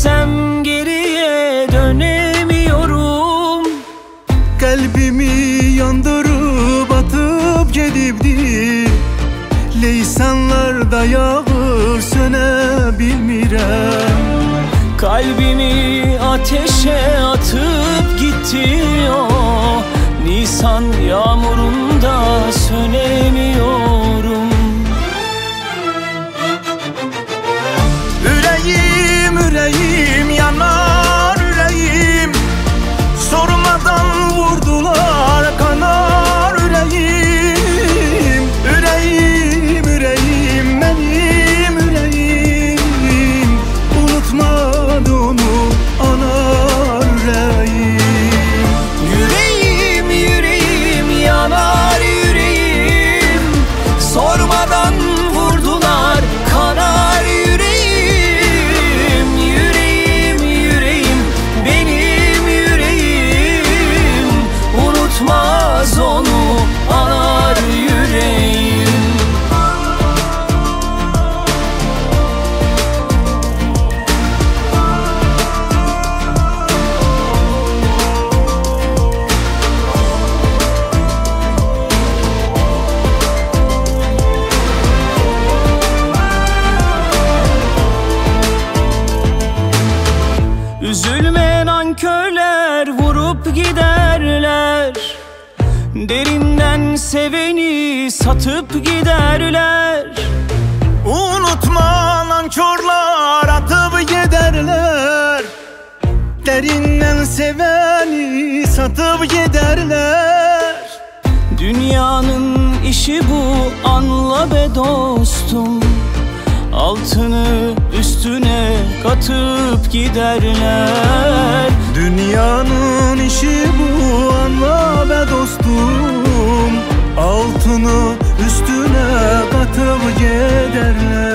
dönsem geriye dönemiyorum. Kalbimi yandırıp atıp gidibdi. Leysanlarda yağır sönebilmirəm. Kalbimi ateşe atıp gitti o Nisan yağmurunda sönemiyorum. Yüreğim, yüreğim yanar yüreğim. Sormadan vurdular kanar yüreğim. Yüreğim, yüreğim benim yüreğim. Unutmadı onu anar yüreğim. Yüreğim, yüreğim yanar yüreğim. Sormadan vurdular kanar yüreğim. Yüreğim, yüreğim benim yüreğim. Unutmaz onu anar yüreğim. Üzülme nankörler vurup giderler. Derinden seveni satıp giderler. Unutma nankörler atıp giderler. Derinden seveni satıp giderler. Dünyanın işi bu, anla be dostum. Altını üstüne katıp giderler. Dünyanın işi bu, anla be dostum. Altını üstüne katıp giderler.